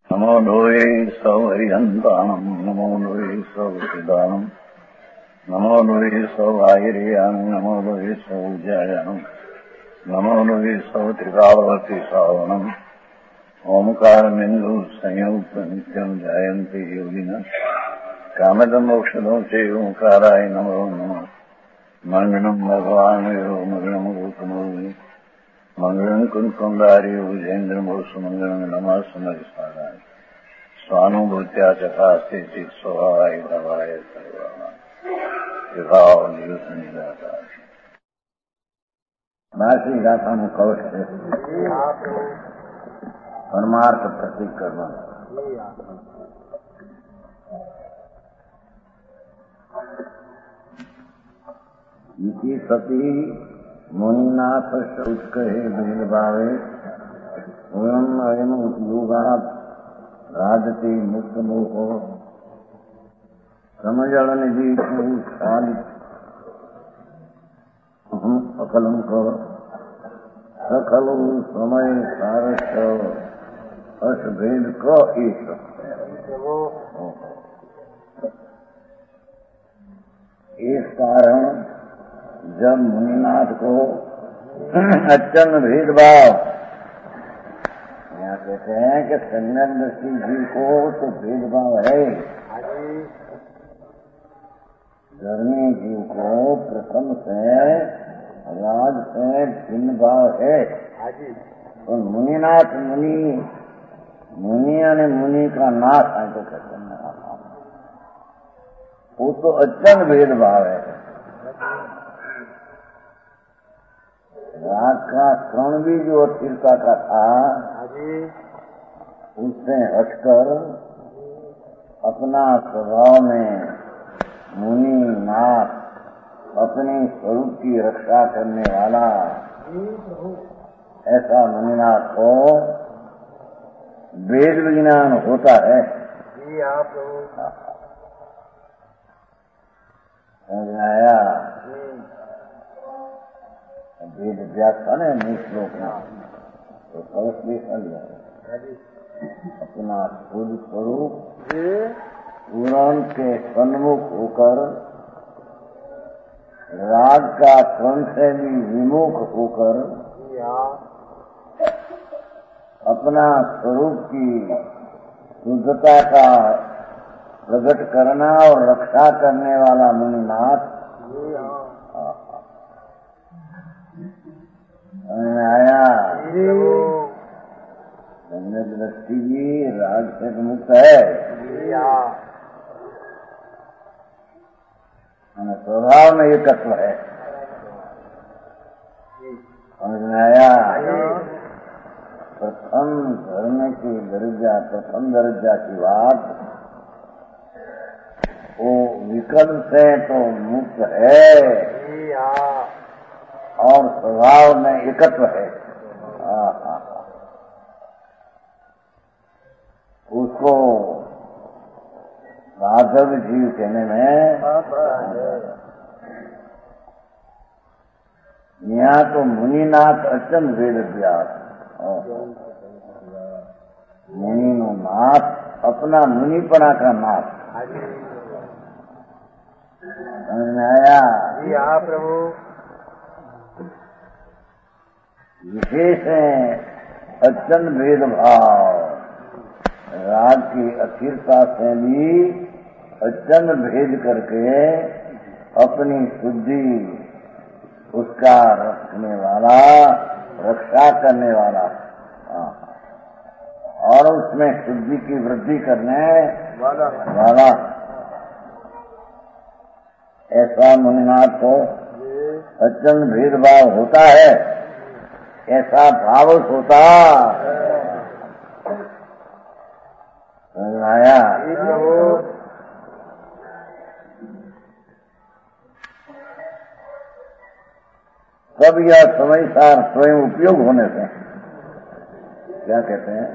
नमो लोये सौहरिहन्ताणम् नमो लोये सौहृदानम् नमो लोये सौभागिर्यानम् नमो लोये सौज्यायानम् नमो लोये सौत्रिकावती सावनम् ओंकारमिन्दु संयुक्त नित्यम् जायन्ति योगिनः कामदमोक्षदो च ओंकाराय नमो नमः मंगलम् भगवान् मंगलम् गौतमोनि मंगलम् कुंकुंडारी भुजेन्द्रमोसु मंगलम् नमः समरिसाराय स्वानुभूत्या चकास्ते चित् स्वभावाय भवाय सर्वाणाम् विभाव नियुतनिदाता नासी गाथा में कवच है परमार्थ प्रतीक करना इति सती मुनिनाथ शौच कहे भेद भावे स्वयं अयम योगात राजते मुक्त मोहो समझल निधि अकलंक सकल समय सारस अस भेद क ईश इस कारण जब मुनिनाथ को अत्यंत भेदभाव, यहाँ कहते हैं कि सम्यक दृष्टि जीव को तो भेदभाव है, धर्मी जीव को प्रथम से राज से भिन्न भाव है। तो मुनिनाथ मुनि यानी मुनि का नाथ है तो कहते हैं वो तो अत्यंत भेदभाव है। राग का कण भी जो अस्थिरता का था उससे हटकर अपना स्वभाव में मुनि नाथ अपने स्वरूप की रक्षा करने वाला ऐसा मुनिनाथ को वेद विज्ञान होता है। समझ आया? वेद व्याख्यान है मूल श्लोक में तो कलश भी समझ अपना खुद स्वरूप पुराण के सन्मुख होकर राग का कण से भी विमुख होकर अपना स्वरूप की शुद्धता का प्रकट करना और रक्षा करने वाला मुनिनाथ आया। दृष्टि भी राग से मुक्त है, स्वभाव में ये तत्व है। समझ में आया? प्रथम धर्म की दर्जा प्रथम दर्जा की बात वो विकल्प से तो मुक्त है और स्वभाव में एकत्व है। उसको राघव जीव कहने में यहाँ तो मुनिनाथ अत्यंत वेद व्यास मुनि नो नाथ अपना मुनिपना का नाथ। समझ में आया? प्रभु विशेष है अत्यंत भेदभाव राग की अस्थिरता से भी अत्यंत भेद करके अपनी शुद्धि उसका रखने वाला रक्षा करने वाला और उसमें शुद्धि की वृद्धि करने वाला ऐसा मुनिनाथ को अत्यंत भेदभाव होता है। ऐसा भाव होता आया। तब यह समय सार स्वयं उपयोग होने से क्या कहते हैं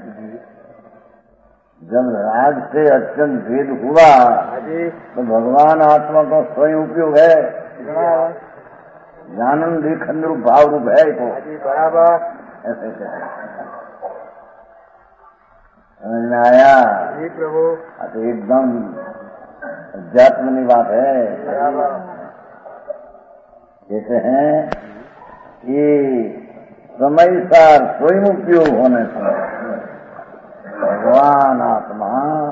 जब राग से अत्यंत भेद हुआ तो भगवान आत्मा का स्वयं उपयोग है। जानन देखन रूप भाव रूप है तो बराबर ऐसे कहते हैं। समझ में आया? जी प्रभु। तो एकदम अध्यात्म की बात है। कहते हैं कि समय सार स्वयं उपयोग होने से भगवान आत्मा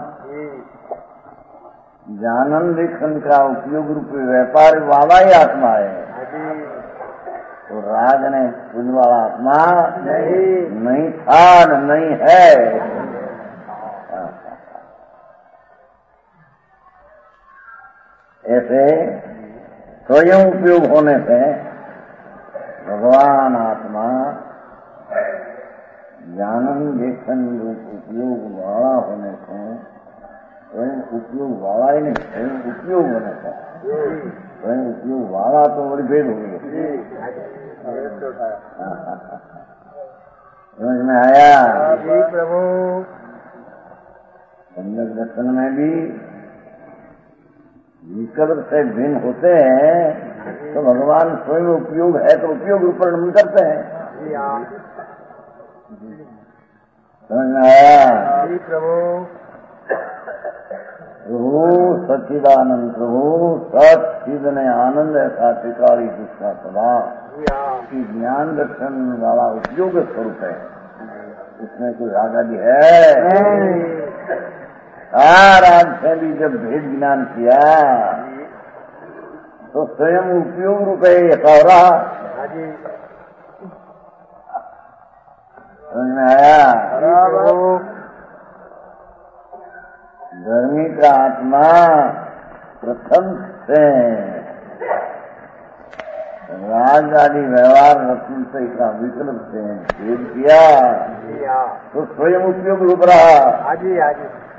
जानन लेखन का उपयोग रूप व्यापार वाला ही आत्मा है। तो राज ने पूज वाला आत्मा नहीं था, नहीं है। ऐसे स्वयं उपयोग होने से भगवान आत्मा जानन लेखन रूप उपयोग वाला होने से स्वयं उपयोग वाला ही नहीं, स्वयं उपयोग होने से स्वयं उपयोग वाला तो बड़ी भेद हो गई। समझ में आया? जी प्रभु। सम्यक दर्शन में भी विकल्प से भिन्न होते हैं तो भगवान स्वयं उपयोग है तो उपयोग ऊपर नमन करते हैं। समझ में आया? जी प्रभु। प्रभु सच्चिदानंद प्रभु सचिद ने आनंद ऐसा टिकारी जिसका सदा की ज्ञान दर्शन वाला उपयोग स्वरूप है। इसमें कोई आजादी है? राज से भी जब भेद ज्ञान किया तो स्वयं उपयोग रूप है ऐसा हो रहा। समझ में आया? धर्मी का आत्मा प्रथम से राज आदि व्यवहार रत्न से का विकल्प से भेद किया तो स्वयं उपयोग रूप रहा।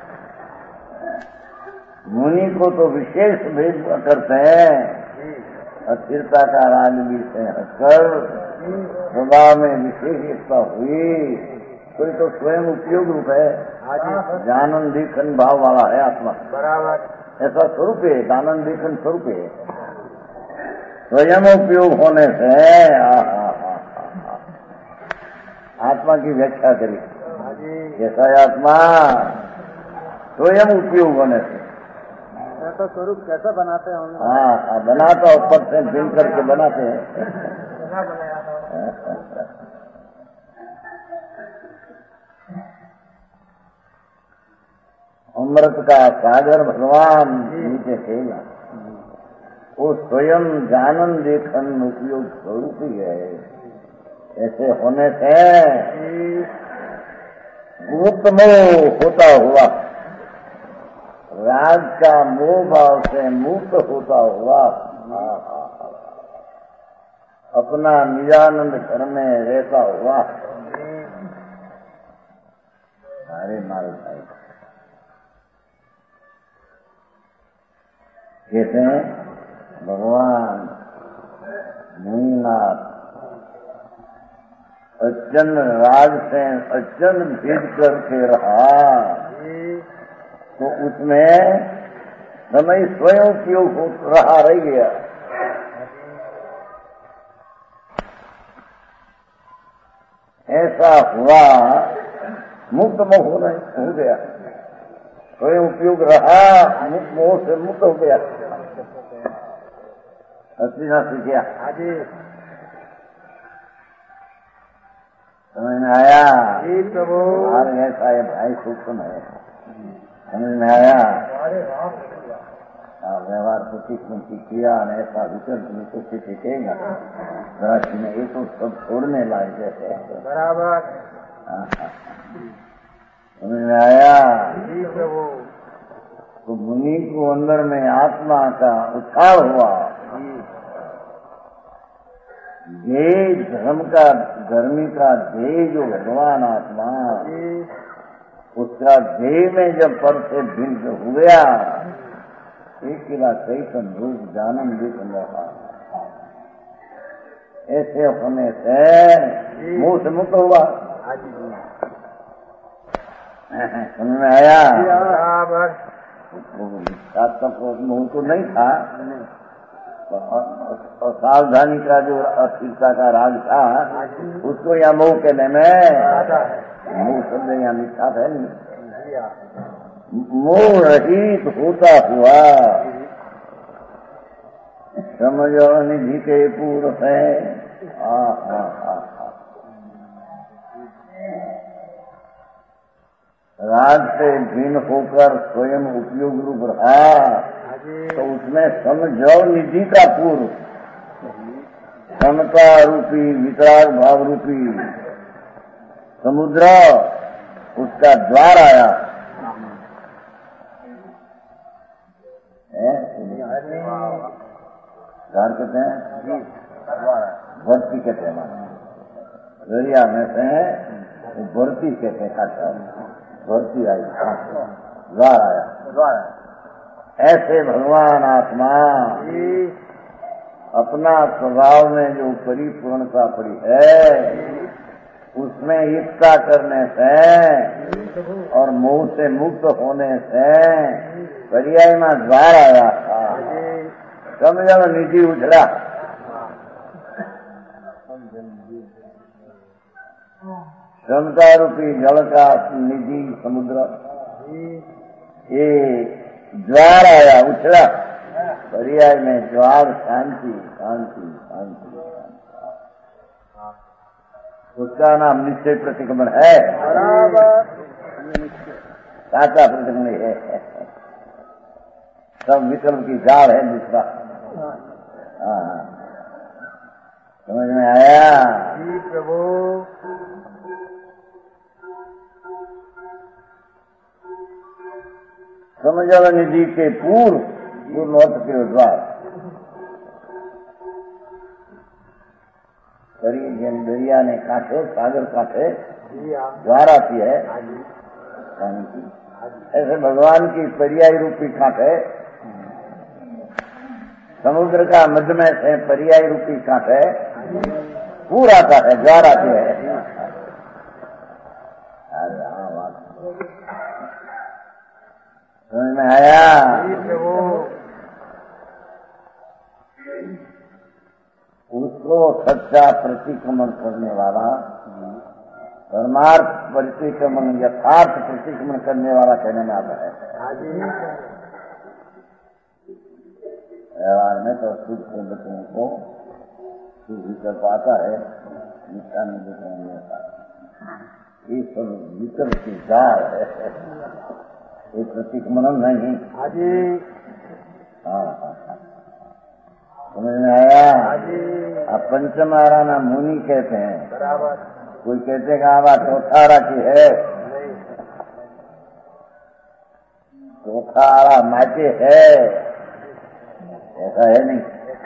मुनि को तो विशेष भेद करते हैं। अस्थिरता का राज भी से हटकर स्वभाव में विशेष एकता हुई कोई तो स्वयं उपयोग रूप है। जानन देखन भाव वाला है आत्मा। बराबर। ऐसा स्वरूप है, जानन देखन स्वरूप है। स्वयं उपयोग होने से आत्मा की व्याख्या करी। कैसा है आत्मा? स्वयं उपयोग होने से। ऐसा स्वरूप कैसा बनाते हैं? हाँ, बनाता ऊपर से बिल करके बनाते हैं। अमृत का सागर भगवान नीचे से वो स्वयं जानन देखन उपयोग स्वरूप ही है। ऐसे होने से मुक्त मोह होता हुआ राज का मोह भाव से मुक्त होता हुआ अपना निजानंद घर में रहता हुआ अरे मारे भाई कहते हैं भगवान मुनिनाथ अचन राज से अचन भेद करके रहा तो उसमें समय स्वयं उपयोग हो रहा रह गया। ऐसा हुआ मुक्त मोह हो गया। स्वयं उपयोग रहा, मुक्त मोह से मुक्त हो गया। असली ना सीखिया समझ में आया? जी प्रभु। ऐसा है भाई सूक्ष्म है। समझ में आया? व्यवहार को किया ऐसा विकल्प तो सीखेगा। राशि में ये तो सब छोड़ने लायक जैसे बराबर। समझ में आया? जी प्रभु। तो मुनि को अंदर में आत्मा का उछाल हुआ। ध्येय धर्म का धर्मी का ध्येय जो भगवान आत्मा उसका ध्येय में जब पर से भिन्न हो गया एक किला चैतन रूप जानन देखन रहा। ऐसे होने से मुंह से मुक्त हुआ। समझ में आया? मुंह तो नहीं था और सावधानी का जो अस्थिरता का राग था उसको यहाँ मोह कहने में मुंह शब्द यहाँ मिथ्या है नहीं। मोह रहित होता हुआ समझो निधि के पूर्व है। राज से भिन्न होकर स्वयं उपयोग रूप रहा तो उसमें समझो निधि का पूर्व समता रूपी वितराग भाव रूपी समुद्र उसका द्वार आया। द्वार कहते हैं भर्ती कहते हैं दरिया में से भर्ती कहते हैं। अच्छा भर्ती आई द्वार आया। ऐसे भगवान आत्मा अपना स्वभाव में जो परिपूर्णता पड़ी है उसमें एकता करने से और मोह से मुक्त होने से पर्याय में द्वार आया था। समझो निधि उछला। समता रूपी जल का निधि समुद्र ये द्वार आया उछला। पर्याय में द्वार शांति शांति शांति। उसका नाम निश्चय प्रतिक्रमण है। साचा प्रतिक्रमण है। सब विकल्प की जाड़ है दूसरा। समझ में आया? जी प्रभु। समझो निधि के पूर्व गुरुमत के द्वार दरिया ने कांठे सागर कांठे द्वार आती है पानी की। ऐसे भगवान की पर्याय रूपी कांठे समुद्र का मध्य में से पर्याय रूपी कांठे पूरा आता है द्वार आती है। समझ में आया? उसको सच्चा प्रतिक्रमण करने वाला परमार्थ प्रतिक्रमण यथार्थ प्रतिक्रमण करने वाला कहने में आता है। व्यवहार में तो शुद्ध से बच्चों को शुद्ध कर पाता है, निष्ठा में बच्चों नहीं आता। ये सब विकल्प की जाल है, ये प्रतिक्रमण नहीं। हाँ समझ में आया? अब पंचमाराना मुनि कहते हैं। बराबर। कोई कहते हैं आवा चौथारा की है, चौथारा माचे है, ऐसा है नहीं।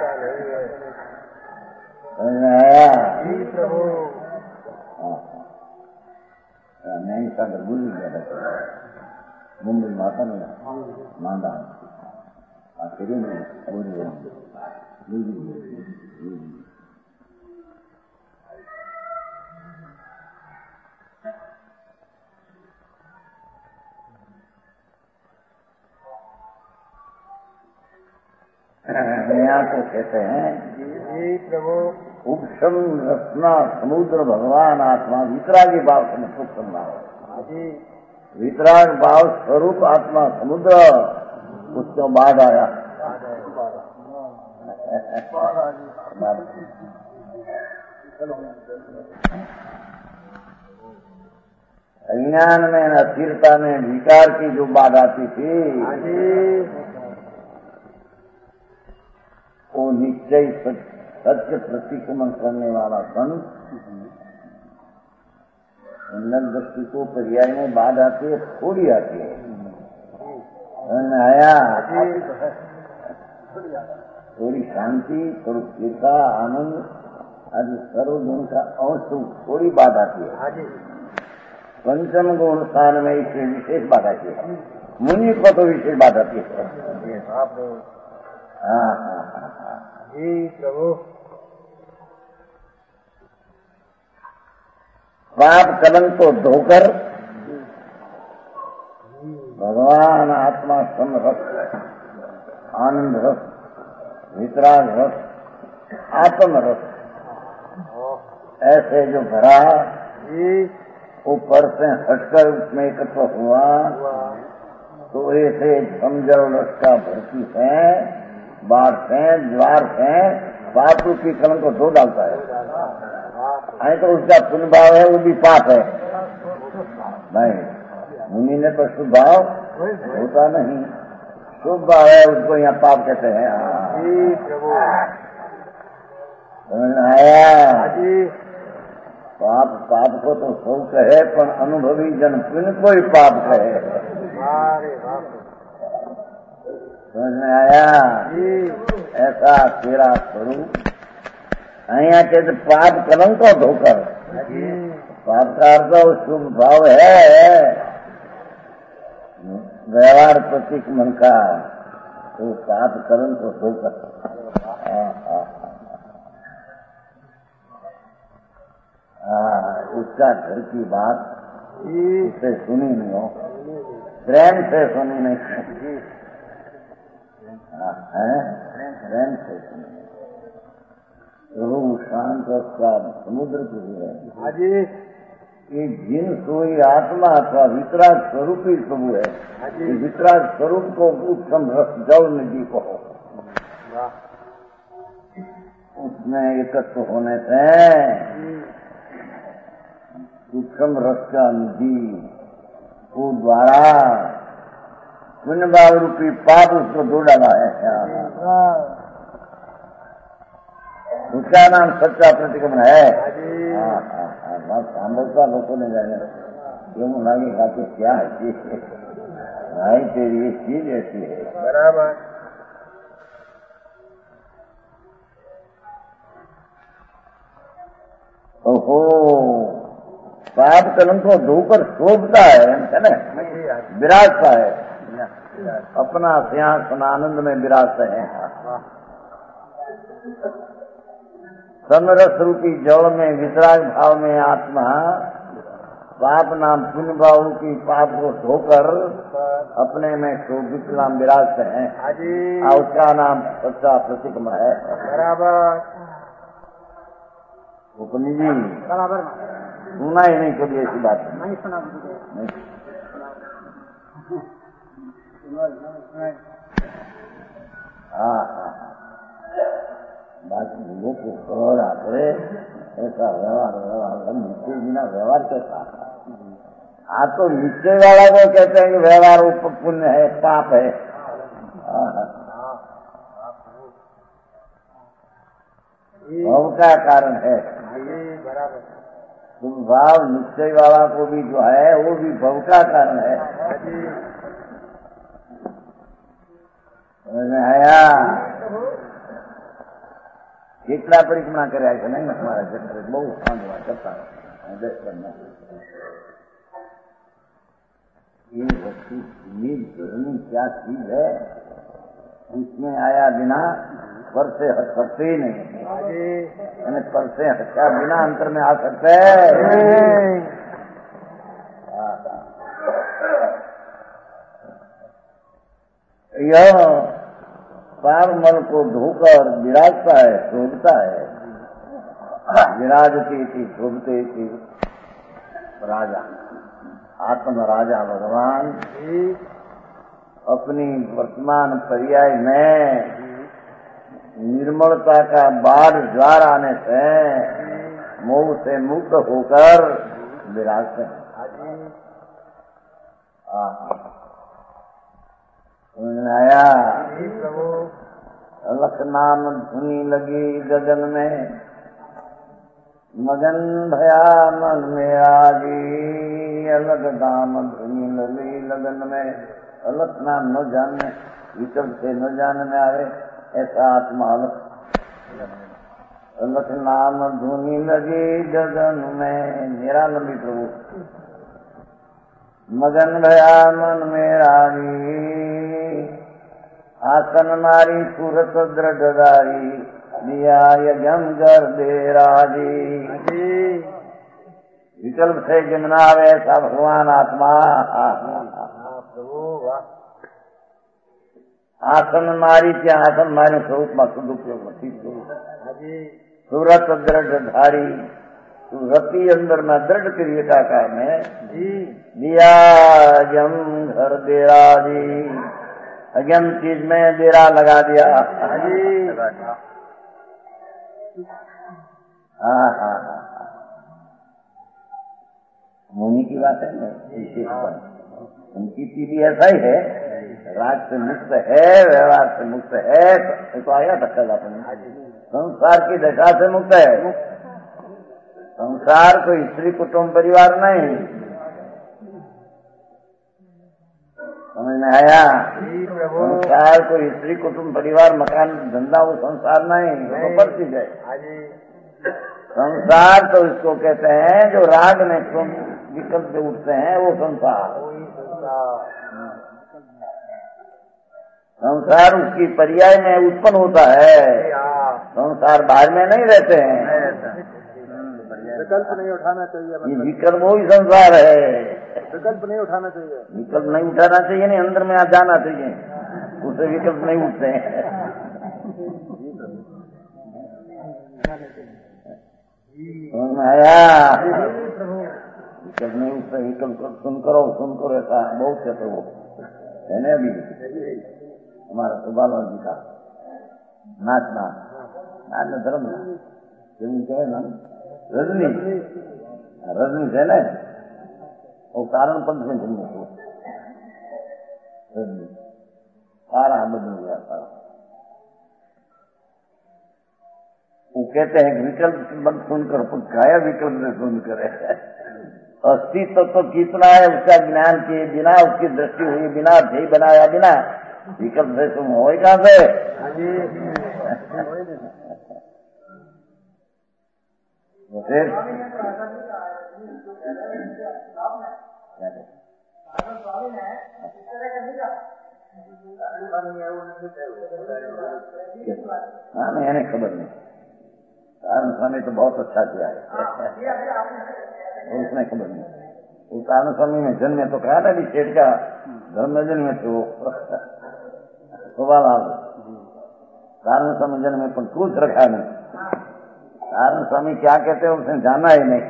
समझ में आया? नहीं सागर बुझ गया मुंबई माता में मांदा आखिरी में यहाँ को कहते हैं प्रभु उपशम रत्ना समुद्र भगवान आत्मा वितरागी भाव से मुक्त करना हो। वितराग भाव स्वरूप आत्मा समुद्र उसको बाद आया। अज्ञान में अस्थिरता में विकार की जो बात आती थी वो निश्चय सत्य प्रतिक्रमण करने वाला संत उन्नत दृष्टि को पर्याय में बात आती है, थोड़ी आती है। आया थोड़ी शांति, थोड़ी स्थिरता, आनंद आदि सर्वगुण का अंश थोड़ी बात आती है। पंचम गुण स्थान में इससे विशेष बात आती है। मुनि को तो विशेष बात आती है। प्रभु पाप कलंक को धोकर भगवान आत्मा सम रस, आनंद रस, वितराग रस, आत्म रस ऐसे जो भरा ऊपर से हटकर उसमें एकत्र हुआ तो ऐसे समझल रस का भर्ती है, बाढ़ से, ज्वार से पाप रूपी कलंक को धो डालता है। नहीं तो उसका पुण्य भाव है वो भी पाप है। नहीं, मुनि ने तो शुभ भाव होता नहीं, शुभ भाव है उसको यहाँ पाप कहते हैं। समझ में आया? पाप को तो सब कहे पर अनुभवी जन पुण्य को ही पाप कहे। समझ में आया? ऐसा तेरा स्वरूप અહીંયા કે પાપ કલંકો ધોકર, पाप का अर्थ शुभ भाव है, व्यवहार प्रतीक मन का, तो पाप कर्म को धोकर। उसका घर की बात उसे सुनी नहीं हो, प्रेम से सुनी नहीं, प्रेम से सुनी। प्रभु शांत का समुद्र की है कि जिन सोई आत्मा अथवा वितराग स्वरूप ही प्रभु है, वितराग स्वरूप को उत्तम रस जल निधि को उसमें एकत्र होने से सूक्ष्म रस का निधि को द्वारा पुण्य भाव रूपी पाप उसको धो डाला है। उसका नाम सच्चा प्रतिक्रमण है। सांभरता लोगों ने जाने क्यों लगेगा कि क्या है भाई, तेरी ये चीज ऐसी है। बराबर। ओहो, पाप कलंक को धोकर शोभता है ना, विराजता है, अपना सिंहासन आनंद में विराजते हैं। समरस रूपी जल में वितराग भाव में आत्मा पाप नाम पुण्य भाव की पाप को धोकर अपने में शोभित नाम विराजते हैं। उसका नाम सच्चा प्रतिक्रमण है। बराबर। उपनी जी बराबर सुना ही नहीं कभी ऐसी बात नहीं सुना। हाँ, बाकी लोगों को करोड़ आते ऐसा व्यवहार निश्चय बिना व्यवहार के साथ। हाँ, तो निश्चय वाला को कहते हैं कि व्यवहार ऊपर पुण्य है, पाप है। भव का कारण है। तुम भाव निश्चय वाला को भी जो है वो भी भव का कारण है। समझ में आया? કેટલા પરિક્રમા કર્યા છે નહીં તમારા જન્મ બહુ સાંભળવા કરતા ये वस्तु ये धर्मी क्या चीज है, उसमें आया बिना पर से हट सकते ही नहीं, यानी पर से हटा बिना अंतर में आ सकते यह पाप मल को धोकर विराजता है, शोभता है। विराजती थी, शोभते थी राजा, आत्म राजा भगवान अपनी वर्तमान पर्याय में निर्मलता का बाढ़ ज्वार आने से मोह से मुक्त होकर विराजते हैं। आया अलख नाम धुनी लगी गगन में, मगन भया मन मेरा जी। अलग नाम धुनी लगी लगन में, अलख नाम न जानने विकल्प से न जानने में आवे ऐसा आत्मा अलख। अलख नाम धुनी लगी गगन में, मेरा लंबी प्रभु। मगन भया मन मेरा जी, आसन मारी सूरत दृढ़दारी, दिया यज्ञम कर दे राजी। विकल्प से जिमना वैसा भगवान आत्मा। आसन मारी क्या आसन मारी स्वरूप में शुद्ध उपयोग ठीक सूरत दृढ़धारी रति अंदर में दृढ़ करिए काका में जी दिया जम घर डेरा जी अगम चीज में डेरा लगा दिया। जी हाँ हाँ हाँ मुनि की बात है ना विशेष उनकी चीज ऐसा ही है, राग से मुक्त है, व्यवहार से मुक्त है, तो आया था कल अपने संसार की दशा से मुक्त है। संसार कोई स्त्री कुटुंब परिवार नहीं, समझ में आया? संसार कोई स्त्री कुटुंब परिवार मकान धंधा वो संसार नहीं, वो पर चीज है। संसार तो इसको कहते हैं जो राग में विकल्प से उठते हैं वो संसार। संसार उसकी पर्याय में उत्पन्न होता है, संसार बाहर में नहीं रहते हैं। विकल्प नहीं उठाना चाहिए, ये विकल्प वही संसार है। विकल्प नहीं उठाना चाहिए, विकल्प नहीं उठाना चाहिए, नहीं अंदर में आ जाना चाहिए, उससे विकल्प नहीं उठते हैं। आया विकल्प नहीं उठते, विकल्प सुन करो ऐसा बहुत कहते वो है ना। अभी हमारा सुबाल जी का नाचना धर्म कहे ना रजनी है ना, वो कारण पंथ में जन्म को रजनी सारा बदल गया सारा। वो कहते हैं विकल्प बंद सुनकर गाया विकल्प से सुनकर अस्तित्व तो कितना है उसका ज्ञान किए बिना, उसकी दृष्टि हुई बिना, ध्येय बनाया बिना विकल्प से तुम हो कहां से? फिर हाँ मैंने खबर नहीं, कारण स्वामी तो बहुत अच्छा किया है, उसने खबर नहीं। वो कारण स्वामी में जन्मे तो कहा था भी सेठ का धर्म में जन्मे तो कारण स्वामी जन्मे पर कुछ रखा नहीं। कारण स्वामी क्या कहते हैं उसने जाना ही नहीं।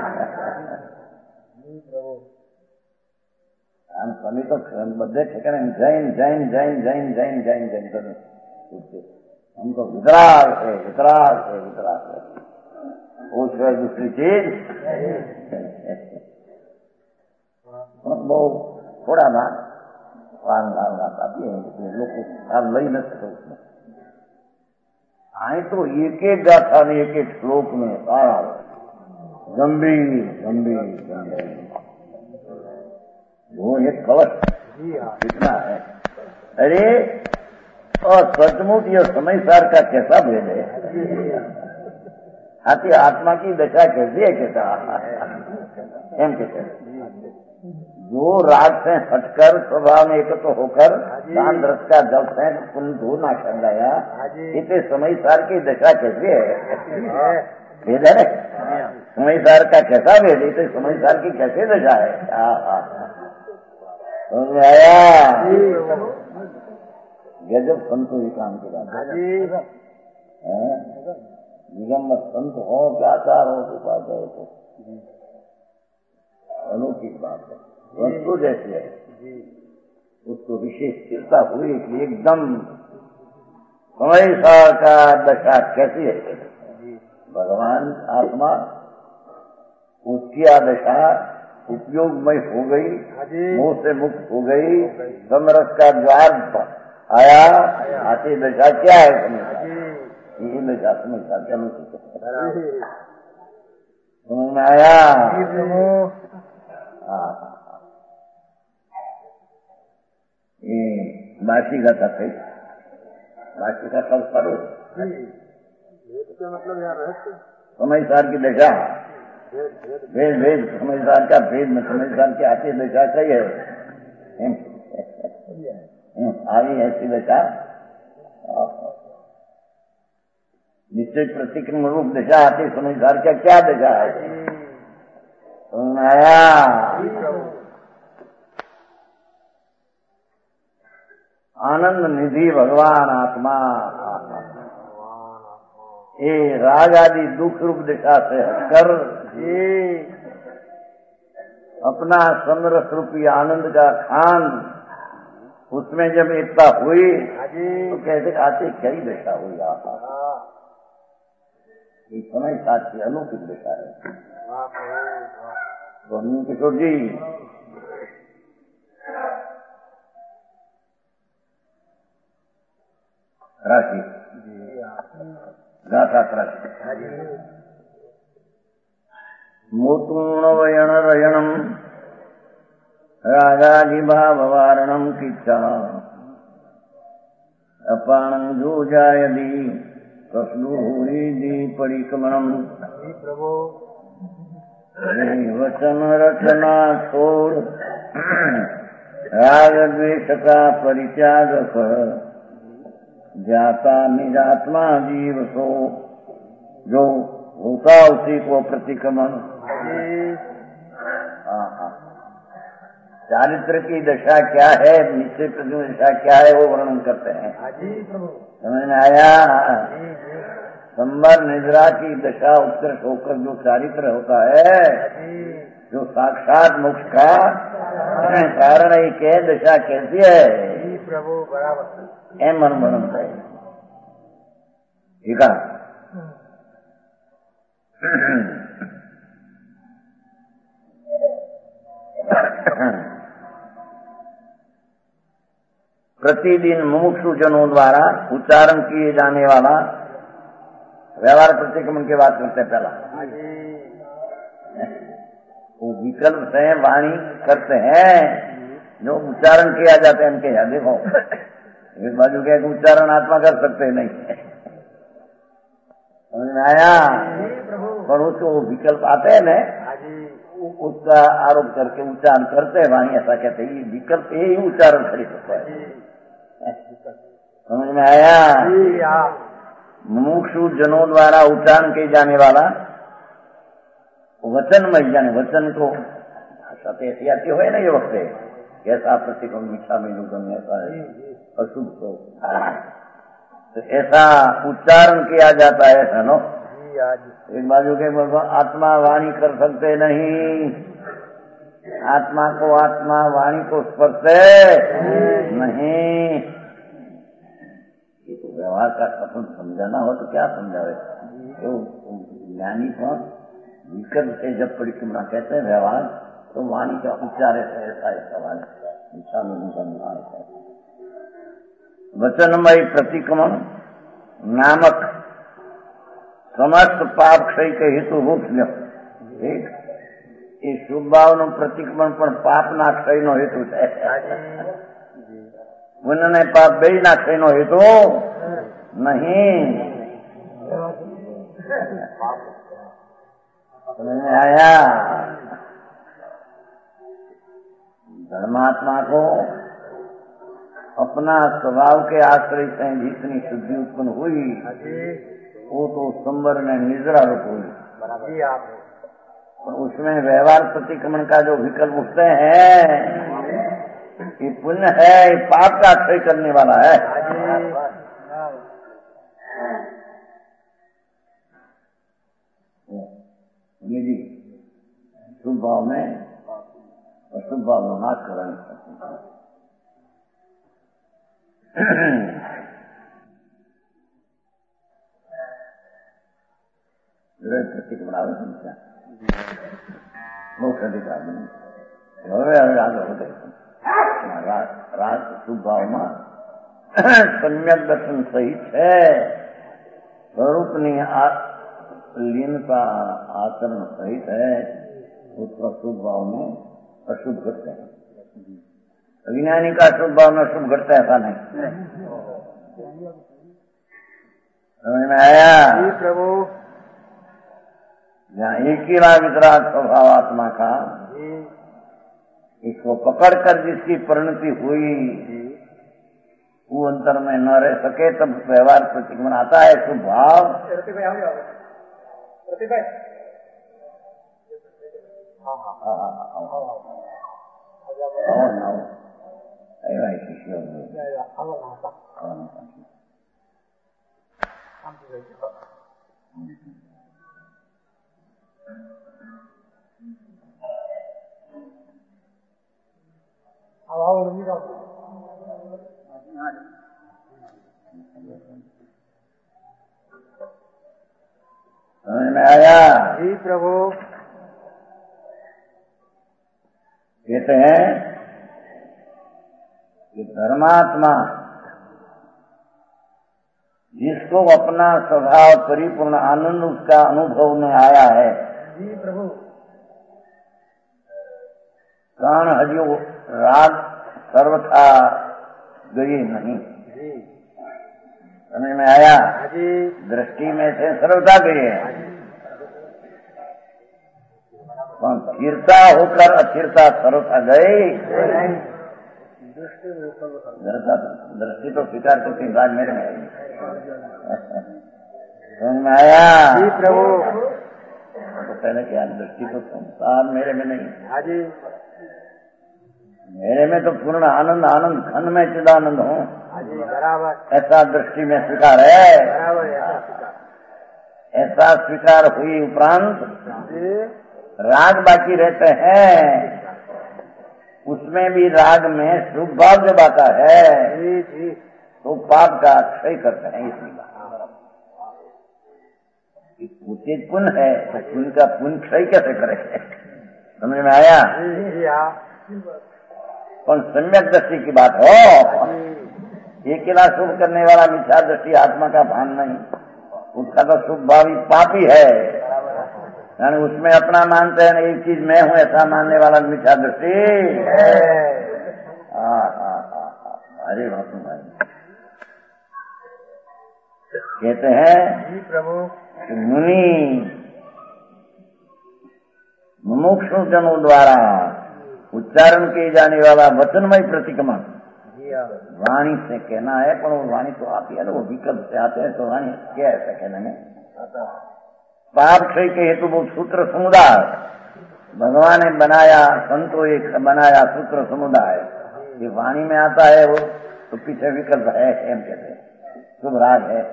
कारण स्वामी तो बदले ठिकाने जैन जैन जैन जैन जैन जैन जैन जैन हमको वितराग है वितराग है वितराग है, वो जो दूसरी चीज वो थोड़ा ना आती है लोग को लई न सके उसमें। आए तो एक एक गाथा में एक एक श्लोक में सारा गंभीर गंभीर गंभीर वो एक कवच कितना है। अरे और सचमुच यह समय सार का कैसा भेद है, आती आत्मा की दशा कैसी है, कैसा एम कैसे जो राग से हटकर स्वभाव में एकत्र होकर दान रस का जल से कुंधू ना कर गया, इतने समय सार की दशा कैसी है, भेद है समय सार का कैसा भेद, इतने समय सार की कैसे दशा है। समझ आया? गजब संतो ही काम के बाद निगम संत हो क्या चार हो तो बात है, तो अनोखी बात है। वस्तु जैसी है उसको विशेष चिंता हुई कि एकदम समय सार का दशा कैसी है। भगवान आत्मा उसकी आदशा उपयोगमय हो गई, मोह से मुक्त हो गई, समरस का द्वार आया, आती दशा क्या है यही दशा समझता क्या समझ में आया? बाकी का था कई बाकी का सब करो मतलब यहाँ रहस्य समझदार की दशा भेद भेद समझदार का भेद में समझदार की आती दशा सही है। आई ऐसी दशा निश्चय प्रतिक्रम रूप दशा आती समझदार का क्या दशा है। आया आनंद निधि भगवान आत्मा ये राग आदि दुख रूप दिशा से हटकर जी अपना समरस रूपी आनंद का खान उसमें जब एकता हुई तो कैसे आते क्या ही दशा हुई आप ये समय साथ की अलौकिक दशा है। स्वामी किशोर जी राशि गाथा राशि मोतूर्णवयण रयणम रागाधिभाववारणम किच्छा अपाणं जोजायदि कस्लूरी परिक्रमणम प्रभु वचन रचना छोड़ राग द्वेष का परित्याग कर जाता निजात्मा जीव सो जो होता उसी को प्रतिक्रमण। चारित्र की दशा क्या है, निश्चय प्रति दशा क्या है वो वर्णन करते हैं। समझ में आया? संबर निद्रा की दशा उत्कृष्ट होकर जो चारित्र होता है, जो साक्षात मोक्ष का कारण है, क्या दशा कैसी है प्रभु बराबर एम वर्णन है। ठीक है। प्रतिदिन मुमुक्षु जनों द्वारा उच्चारण किए जाने वाला व्यवहार प्रतिक्रमण की बात करते हैं। पहला वो विकल्प से वाणी करते हैं जो उच्चारण किया जाता है इनके यहाँ। देखो एक बाजू के उच्चारण आत्मा कर सकते नहीं, समझ में आया? पर उसको विकल्प आते हैं ना, उसका आरोप करके उच्चारण करते हैं वाणी, ऐसा कहते हैं ये विकल्प यही उच्चारण खड़ी सकता है। समझ में आया? मुमुक्षु जनों द्वारा उच्चारण किए जाने वाला वचन में जाने वचन को ऐसी आती हो ना ये वक्त कैसा प्रतिक्रमण मीठा में जुगम ऐसा है अशुभ को तो ऐसा उच्चारण किया जाता है ऐसा नो। एक बाजू के आत्मा वाणी कर सकते नहीं, आत्मा को आत्मा वाणी को स्पर्श नहीं। ये तो व्यवहार का कथन समझाना हो तो क्या समझावे? तो ज्ञानी कौन विकल्प से जब परिक्रमण कहते हैं व्यवहार तो वाणी का उच्चार ऐसा है सवाल इच्छा में है। वचनमय प्रतिक्रमण नामक समस्त पाप क्षय के हेतु रूप ये शुभ भाव प्रतिक्रमण पर पाप ना क्षय नो हेतु है। उन्होंने पाप बेई ना क्षय नो हेतु नहीं। समझ में आया? धर्मात्मा को अपना स्वभाव के आश्रय से जितनी शुद्धि उत्पन्न हुई वो तो संवर में निद्रा रूप हुई, और उसमें व्यवहार प्रतिक्रमण का जो विकल्प उठते हैं ये पुण्य है, ये पाप का क्षय करने वाला है। जी शुभ भाव में अशुभ भाव में नाश कराने प्रतीक बनावे समस्या मोक्ष अधिकार रात शुभ भाव में सम्यक दर्शन सहित है स्वरूपनीय लीनता आचरण सहित है उसका शुभ भाव में अशुभ घटते हैं। विज्ञानी का शुभ भाव में अशुभ घटता है ऐसा नहीं। समझ में आया? प्रभु जहाँ एक ही वितराग स्वभाव आत्मा का इसको पकड़कर जिसकी परिणति हुई वो अंतर में न रह सके तब व्यवहार प्रतिक्रमण आता है। शुभ भाव शिष्य समझ में आया? जी प्रभु। कहते हैं कि धर्मात्मा जिसको अपना स्वभाव परिपूर्ण आनंद उसका अनुभव में आया है, जी प्रभु। कारण हजो राग सर्वथा गई नहीं। जी समझ में आया? जी दृष्टि में से सर्वथा गई है, पर स्थिरता होकर अस्थिरता सर्वथा गई। दृष्टि तो स्वीकार करती बात मेरे में आई। समझ में आया? जी प्रभु। तो पहले क्या दृष्टि तो संसार मेरे में नहीं, हाँ जी। मेरे में तो पूर्ण आनंद आनंद घन में चिदानंद हूँ। हाँ जी बराबर। ऐसा दृष्टि में स्वीकार है। बराबर ऐसा स्वीकार। ऐसा स्वीकार हुई उपरांत जी राग बाकी रहते हैं, उसमें भी राग में शुभ भाव जब आता है जी जी तो पाप का क्षय करते हैं। इसलिए उचित पुण्य है तो पुण्य का पुण्य क्षय कैसे करेंगे? समझ में आया? जी हाँ। पर सम्यक दृष्टि की बात हो, अकेला शुभ करने वाला मिथ्या दृष्टि आत्मा का भान नहीं, उसका तो शुभ भावी पापी है। यानी उसमें अपना मानते हैं एक चीज मैं हूँ ऐसा मानने वाला मिथ्या दृष्टि। अरे भाई कहते हैं जी प्रभु। कि मुनि मुमुक्षु जनों द्वारा उच्चारण किए जाने वाला वचनमय प्रतिक्रमण जी हाँ। वाणी से कहना है, पर वो वाणी तो आती है ना, वो विकल्प से आते हैं, तो वाणी क्या ऐसा कहने में पाप क्षय के हेतु वो सूत्र समुदाय भगवान ने बनाया, संतो एक बनाया सूत्र समुदाय, ये वाणी में आता है वो तो पीछे विकल्प है, एम कहते हैं शुभ राग है।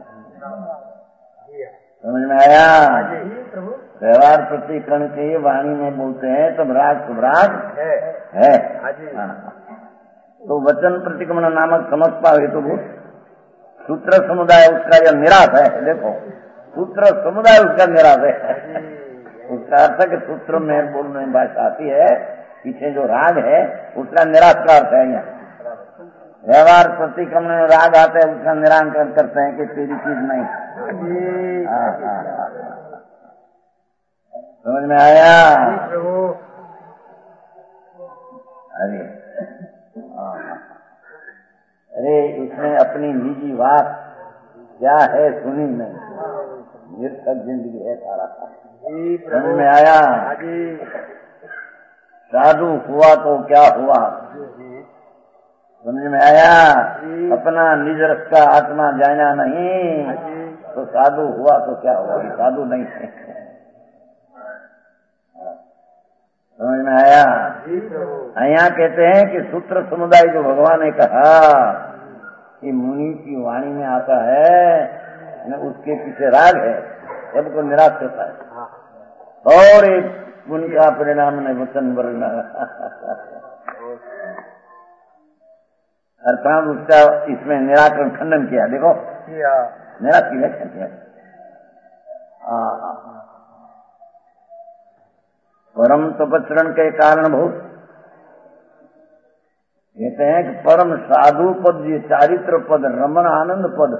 समझ में आया? व्यवहार प्रतिकरण के वाणी में बोलते हैं तब राग शुभ राग है। तो वचन प्रतिक्रमण नामक समझता है तो वो सूत्र समुदाय उसका यह निराश है। देखो सूत्र समुदाय उसका निराश है। उसका अर्थ है कि सूत्र में बोलने में भाषा आती है, पीछे जो राग है उसका निराश का अर्थ है। यहाँ व्यवहार प्रतिक्रमण में राग आते हैं, उसका निराकरण करते हैं कि तेरी चीज नहीं। समझ में आया? अरे इसमें अपनी निजी बात क्या है सुनी नहीं, निरर्थक जिंदगी है सारा। समझ में आया? साधु हुआ तो क्या हुआ, समझ में आया? अपना निज रस का आत्मा जाना नहीं तो साधु हुआ तो क्या हुआ, साधु नहीं है। समझ में आया? यहाँ कहते हैं कि सूत्र समुदाय जो भगवान ने कहा कि मुनि की वाणी में आता है, उसके पीछे राग है, सबको निराश करता है और एक उनका परिणाम ने वचन वर्ण अर्थात उसका इसमें निराकरण खंडन किया। देखो निराश की व्याख्या किया। परम तपचरण के कारण बहुत कहते हैं कि परम साधु पद, ये चारित्र पद, रमण आनंद पद,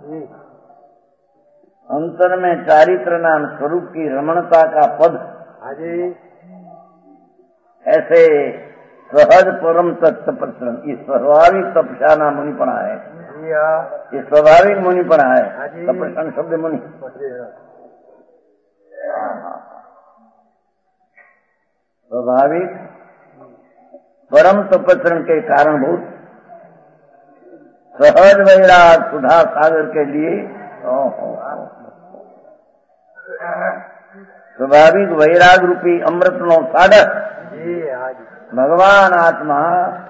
अंतर में चारित्र नाम स्वरूप की रमणता का पद, ऐसे सहज परम तपचरण, ये स्वाभाविक तपस्या मुनिपना है, ये स्वाभाविक मुनिपना है। तपस्या शब्द मुनि, स्वाभाविक परम तपचरण के कारण बहुत सहज वैराग सुधा सागर के लिए स्वाभाविक वैराग रूपी अमृत नो सागर भगवान आत्मा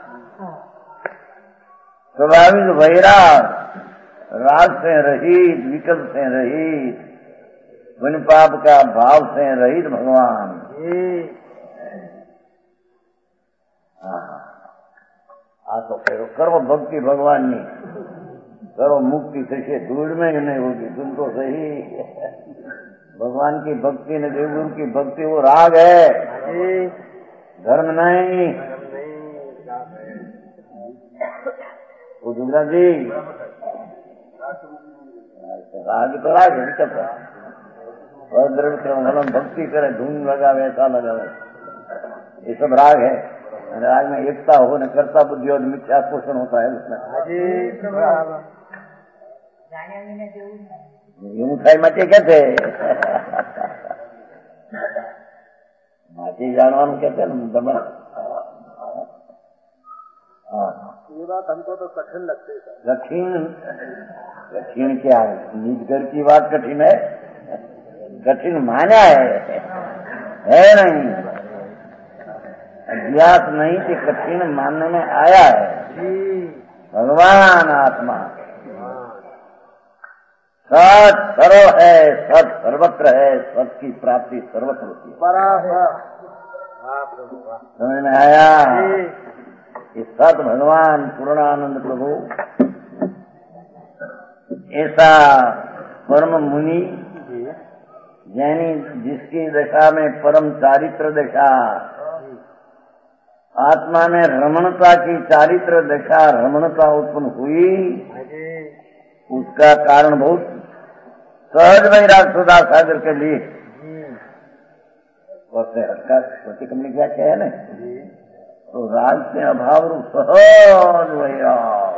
स्वाभाविक वैराग, राग से रहित, विकल्प से रहित, पुण्य पाप का भाव से रहित भगवान આ તો કરો ભક્તિ ભગવાનની, करो मुक्ति थशे, धूल में ही नहीं होगी। सुन तो सही, भगवान की भक्ति ने देवगुरु की भक्ति वो राग है, धर्म नहीं। वो दूसरा जी राग तो राग है, अद्रव्य भक्ति करे, धूम लगावे, ऐसा लगावे, ये सब राग है। राग में एकता हो न करता बुद्धि और मिथ्या पोषण होता है उसमें। ઊંચાઈ માટે કે છે માટી જાણવાનું કે છે ને તમે। ये बात हमको तो कठिन लगती है। कठिन कठिन क्या है, निज घर की बात कठिन है, कठिन माना है नहीं, अज्ञात नहीं कि कठिन मानने में आया है। भगवान आत्मा सत सर्व है, सत सर्वत्र है, सत की प्राप्ति सर्वत्र होती है। समझ में आया? कि सत भगवान पूर्णानंद प्रभु ऐसा परम मुनि, यानी जिसकी दशा में परम चारित्र दशा, आत्मा में रमणता की चारित्र दशा रमणता उत्पन्न हुई, उसका कारण बहुत सहज वैराग सुधा सागर के लिए छोटी कंपनी क्या है ना, तो राग से अभाव रूप सहज वैराग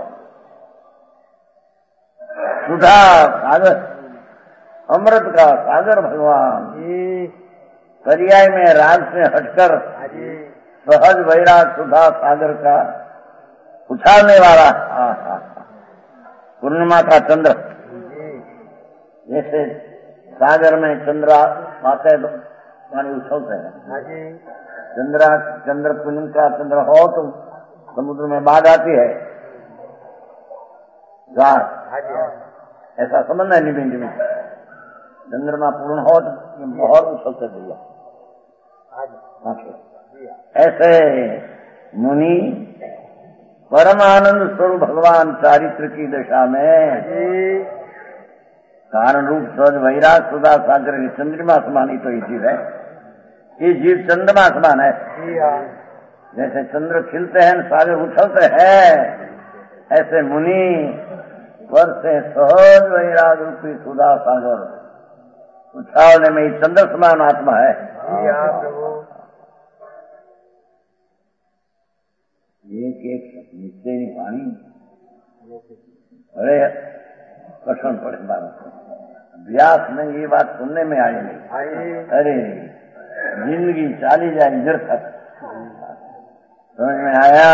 सुधा सागर, अमृत का सागर भगवान, पर्याय में राग से हटकर सहज वैराग सुधा सागर का उछालने वाला पूर्णिमा का चंद्र, जैसे सागर में चंद्र आते तो पानी उछलते हैं, चंद्र पूर्णिमा का चंद्र हो तो समुद्र में बाढ़ आती है, ऐसा समझना है। निबिंद में चंद्रमा पूर्ण हो तो बहुत उछलते दिया, ऐसे मुनि परमानंद स्वरूप भगवान चारित्र की दशा में कारण रूप सहज वैराग सुधा सागर की चंद्रमा समान ही तो ये जीव है, ये जीव चंद्रमा समान है। जैसे चंद्र खिलते हैं सागर उछलते हैं, ऐसे मुनि पर से सहज वैराग रूपी सुधा सागर उछालने में चंद्र समान आत्मा है। एक एक निश्चय नहीं पानी अरे कठिन पड़े बात, व्यास में ये बात सुनने में आई नहीं। अरे जिंदगी चाली जाए इधर तक, समझ में आया?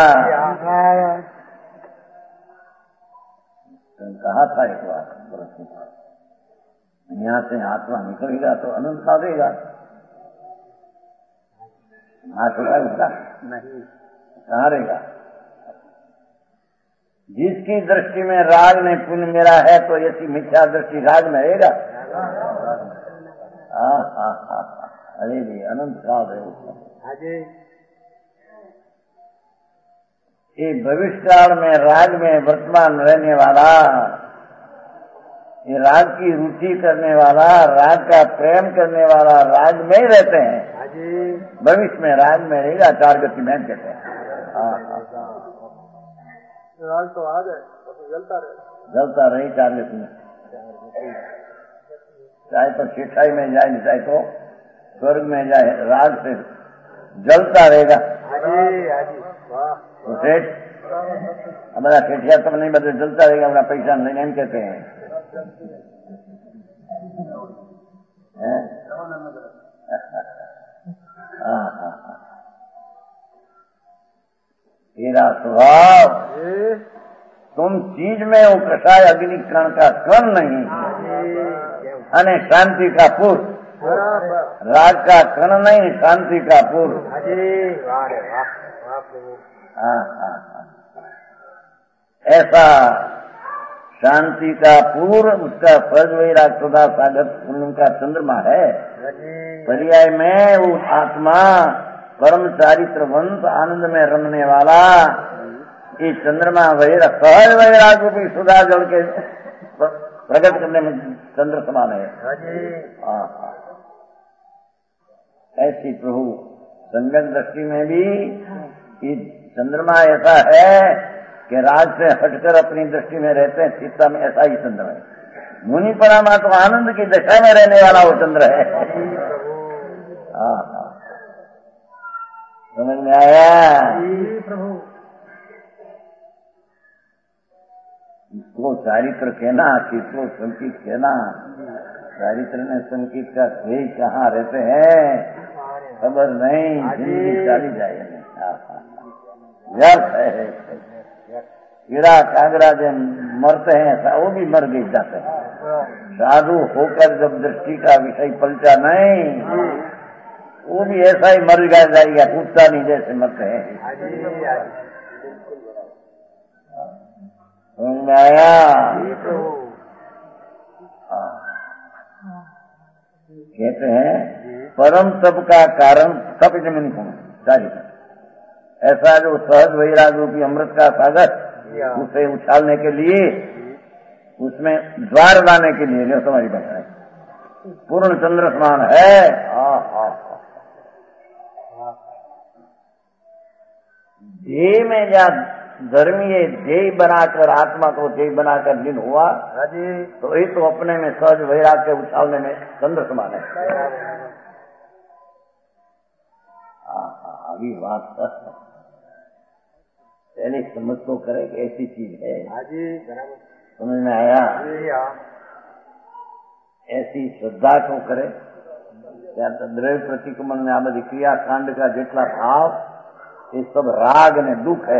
कहा था एक बार, यहाँ से आत्मा निकलेगा तो अनंत खावेगा, हाथ उठा उसका नहीं कहाँ रहेगा। जिसकी दृष्टि में राग ने पुण्य मेरा है तो ऐसी मिथ्या दृष्टि राग में रहेगा। अरे जी अनंत काल है उसका। ये भविष्य काल में राग में वर्तमान रहने वाला, ये राग की रुचि करने वाला, राग का प्रेम करने वाला राग में ही रहते हैं, भविष्य में राग में रहेगा। चार गति में कहते हैं राग तो आ जाए जलता रहे चार गति में, चाहे तो शिक्षाई में जाए, चाहे तो स्वर्ग में जाए, राग से जलता रहेगा। तो सेठ हमारा सेठिया तब नहीं बदले जलता रहेगा, हमारा पैसा नहीं हम कहते हैं। तेरा स्वभाव तुम चीज में वो कषाय अग्नि कण का कण नहीं, अने शांति का पुरुष, राग का कण नहीं, शांति का पुरुष। ऐसा शांति का पूर्व उसका फर्ज वैराग सुधा सागर उनका चंद्रमा है। पर्याय में वो आत्मा परम चारित्रवंत आनंद में रमने वाला ये चंद्रमा वैराग सहज वैराग रूपी सुधा जल के प्रकट करने में चंद्र समान है। ऐसी प्रभु संगत दृष्टि में भी ये चंद्रमा ऐसा है कि राज से हटकर अपनी दृष्टि में रहते हैं, सीता में ऐसा ही चंद्र है। मुनि परमा तो आनंद की दशा में रहने वाला वो चंद्र है। समझ में आया? प्रभु इसको चारित्र कहना, चित्रो संकित कहना। चारित्र में संकित का ध्येय कहाँ रहते हैं खबर नहीं, जिंदगी चली जाए व्यर्थ है। कीड़ा कागरा जो मरते हैं वो भी मर गई जाते हैं। साधु होकर जब दृष्टि का विषय पलटा नहीं, वो भी ऐसा ही मर जाएगा, कूदता नहीं जैसे मरते हैं। समझ में आया? कहते हैं परम तप का कारण तप जमीन को चाहिए। ऐसा जो सहज वैराग रूपी अमृत का सागर उसे उछालने के लिए, उसमें द्वार लाने के लिए जो तुम्हारी बात है पूर्ण चंद्र समान है। ध्येय में या धर्मीय ध्येय बनाकर आत्मा को ध्येय बनाकर लीन हुआ तो ये तो अपने में सहज वैराग के उछालने में चंद्र समान है। अभी बात पहले समझ तो करे कि ऐसी चीज है। समझ में आया? ऐसी श्रद्धा को करे या तो द्रव्य प्रतिक्रमण में आ बधी क्रिया कांड का जेटला भाव ये सब राग ने दुख है।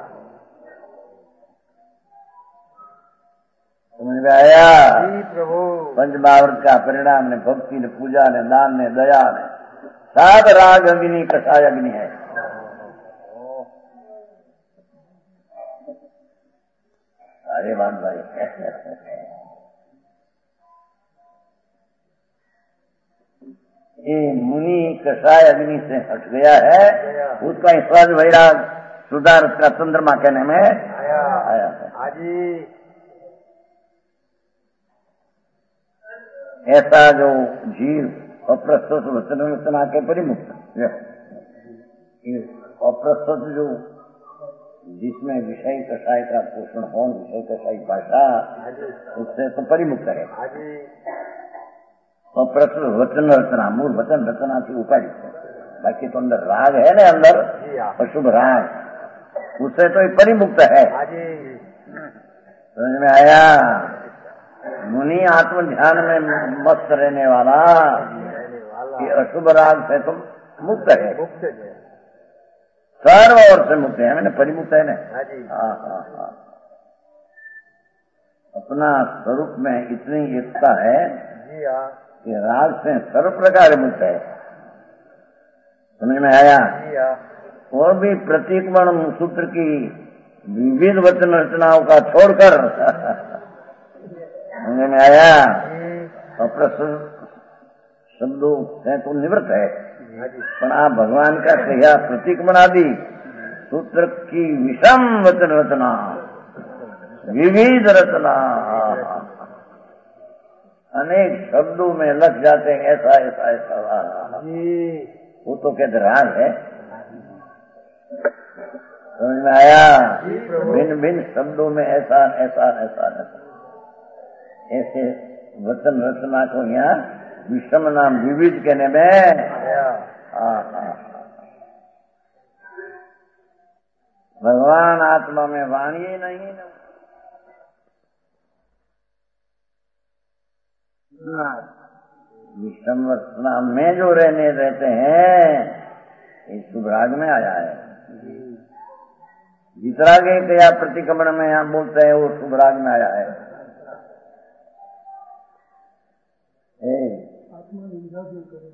समझ में आया? प्रभु पंचमहाव्रत का परिणाम ने भक्ति ने पूजा ने दान ने दया ने सब राग अग्नि कषाय अग्नि है। अरे बात भाई ये मुनि कषाय अग्नि से हट गया है, उसका सहज वैराग सुधार का चंद्रमा कहने में आया है। ऐसा जो जीव अप्रस्तुत वचन रचना के परिमुक्त, अप्रस्तुत जो जिसमें विषय कषाय का पोषण हो, विषय कषाय भाषा, उससे तो परिमुक्त है। अप्रस्तुत वचन रचना, मूल वचन रचना की उपाधि है। बाकी तो अंदर राग है ना, अंदर अशुभ राग, उससे तो परिमुक्त है। समझ में आया? मुनि आत्म ध्यान में मस्त रहने वाला ये अशुभ राग से तो मुक्त है, सर्व और से मुक्त है। मैंने परिमुक्त है ना। अपना स्वरूप में इतनी एकता है कि राग से सर्व प्रकार मुक्त है। समझ में आया? और भी प्रतीकमण सूत्र की विविध वचन रचनाओं का छोड़कर समझ में आया? अप्रस्तुत शब्दों से तो निवृत्त है, पर आप भगवान का कहा प्रतीक बना दी सूत्र की विषम वचन रचना, विविध रचना, अनेक शब्दों में लग जाते हैं। ऐसा ऐसा ऐसा वो तो कहते राग है। समझ में आया? भिन्न भिन्न शब्दों में ऐसा ऐसा ऐसा ऐसे वचन रचना को यहाँ विषम नाम विविध कहने में भगवान आत्मा में वाणी ही नहीं ना। विषम रचना में जो रहते हैं ये शुभराग में आया है। वितराग या प्रतिक्रमण में यहाँ बोलते हैं वो शुभराग में आया है। आत्मा निंदा जो करे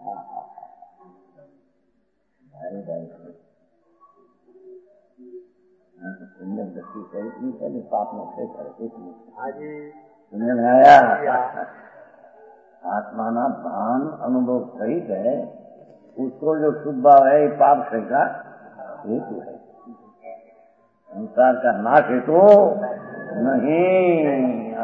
दृष्टि सहित नहीं पहले पाप में से करके सुनने में आया। आत्मा ना भान अनुभव सहित है, उसको जो शुभ भाव है पाप से का हेतु है। संसार का नाश है तो नहीं।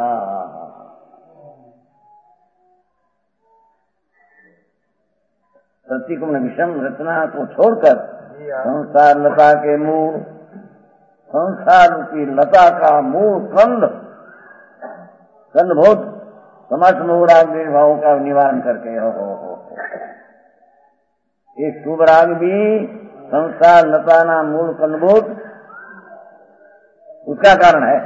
प्रतिकुम्भ विषम रचना को छोड़कर संसार लता के मूल, संसार की लता का मूल कंदभूत समस्त मोहराग भावों का निवारण करके हो। एक शुभ राग भी संसार लता ना मूल कंदभूत उसका कारण है।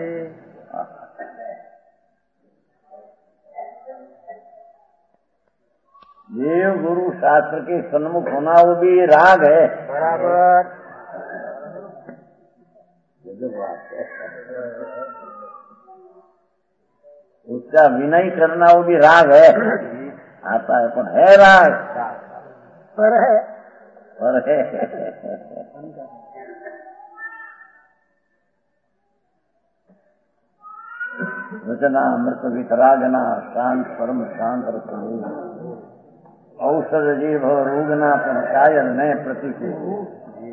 देव गुरु शास्त्र के सन्मुख होना वो भी राग है। बराबर। उसका विनय करना वो भी राग है। आता है पर है राग, पर है वचना अमृत वितरागना शांत परम शांत रसो औषध जीव रोगना पंचायन नए प्रतिकूल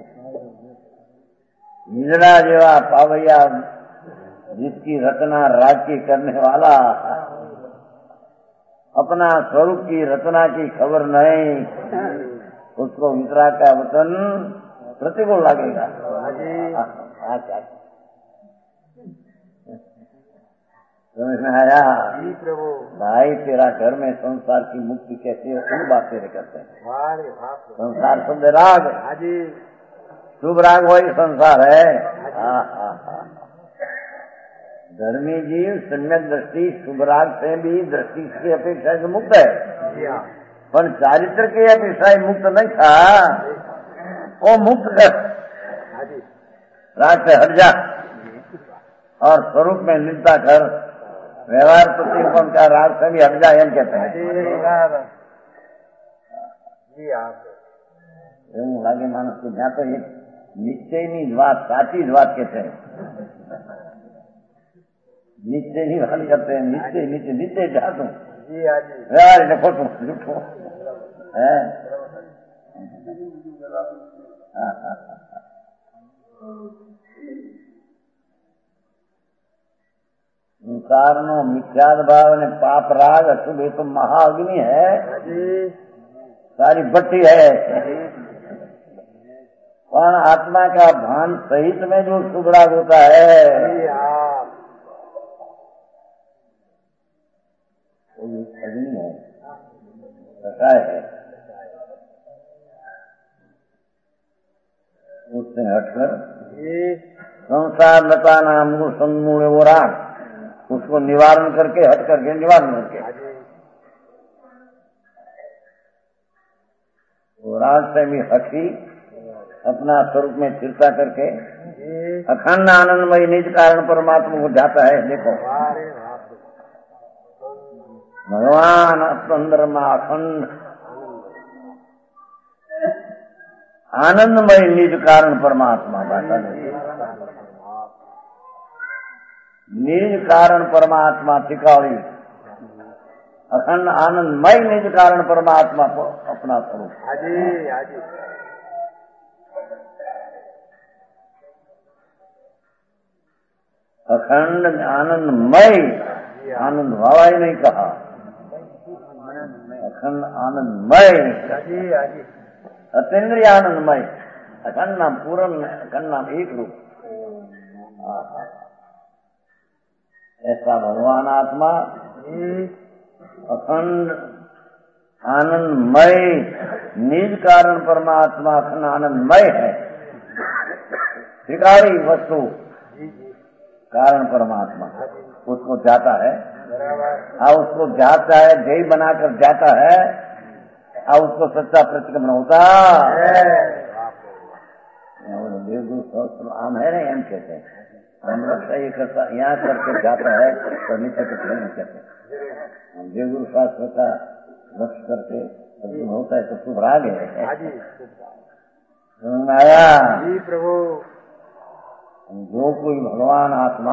निजरा जेवा पावैया जिसकी रचना राज्य करने वाला अपना स्वरूप की रचना की खबर नहीं, उसको वितरा का वचन प्रतिकूल लगेगा। समझ में आया? जी प्रभु। भाई तेरा घर में संसार की मुक्ति कैसे है, उन बात तेरे करते हैं। संसार शुद्ध राग, शुभ राग वही संसार है। धर्मी जीव सम्यक दृष्टि शुभ राग से भी दृष्टि की अपेक्षा से मुक्त है, पर चारित्र की अपेक्षा मुक्त नहीं था। वो मुक्त कर राग से हट जा और स्वरूप में निष्ठा कर, व्यवहार प्रतिकोण का राग से भी हट जाए कहते हैं। એવું લાગે માણસ કે જ્યાં તો એક નિશ્ચયની જ વાત, સાચી જ વાત कहते हैं, નિશ્ચયની વાત करते हैं, નિશ્ચય નીચે નિશ્ચય જાતું વ્યવહાર એટલે ખોટું જૂઠું હે। संसार नो मिथ्याद भाव ने पाप राग अशुभ तो महाअग्नि है, सारी भट्टी है। पर आत्मा का भान सहित में जो शुभ राग होता है वो अग्नि है, कटाय है। उससे हटकर संसार लता नाम को सम्मूल वो राग, उसको निवारण करके हट करके निवारण करके वो राग से भी हटी अपना स्वरूप में स्थिरता करके अखंड आनंदमय निज कारण परमात्मा को जाता है। देखो भगवान अंदर में अखंड आनंदमय निज कारण परमात्मा बाता निज कारण परमात्मा टिकावी अखंड आनंदमय निज कारण परमात्मा को अपना स्वरूप। अखंड आनंदमय, आनंद भावा ही नहीं कहा, अखंड आनंदमय, अतीन्द्रिय आनंदमय, अखंड नाम पूर्ण, अखंड नाम एक रूप। ऐसा भगवान आत्मा अखंड आनंदमय निज कारण परमात्मा अखंड आनंदमय है। त्रिकारी वस्तु कारण परमात्मा उसको जाता है और उसको जाता है, जय बनाकर जाता है और उसको सच्चा प्रतिक्रमण होता है। आम है ना, एम कहते हैं हम रक्षा ये करता यहाँ करके जाता है तो नीचे कुछ नहीं कहते। देवगुरु शास्त्र का लक्ष्य करके अर्जुन होता है तो शुभ राग है। आया जी प्रभु। जो कोई भगवान आत्मा